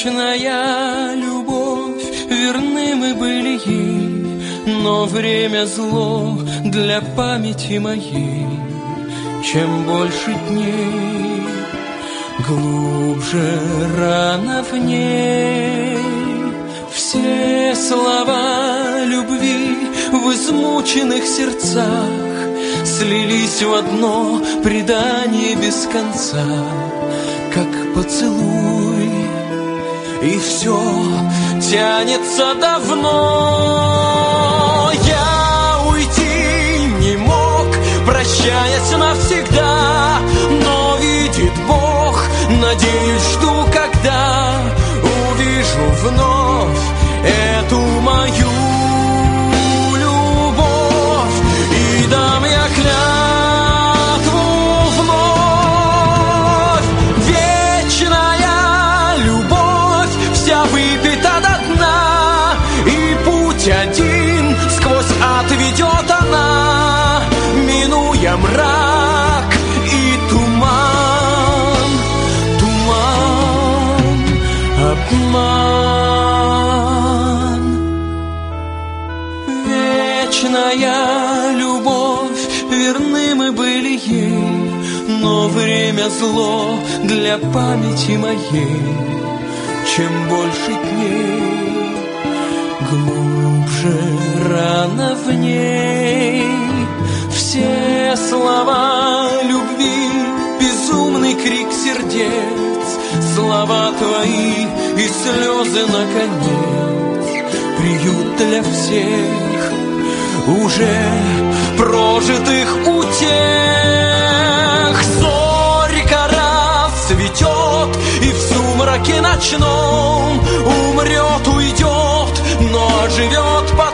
Вечная любовь, верны мы были ей, но время зло для памяти моей. Чем больше дней, глубже рана в ней. Все слова любви в измученных сердцах слились в одно предание без конца, как поцелуй, и все тянется давно. Я уйти не мог, прощаясь навсегда, но видит Бог, надеюсь, жду, когда увижу вновь эту мою любовь, и дам я клятву вновь. Вечная любовь, вся выпита до дна, и путь один сквозь ад ведет она, минуя мрак и туман, обман. Вечная любовь, верны мы были ей, но время зло для памяти моей. Чем больше дней, глубже рана в ней. Все слова любви, безумный крик сердец, слова твои и слезы наконец, приют для всех уже прожитых утех. Зорька расцветет, и в сумраке ночном умрет, уйдет, но живет по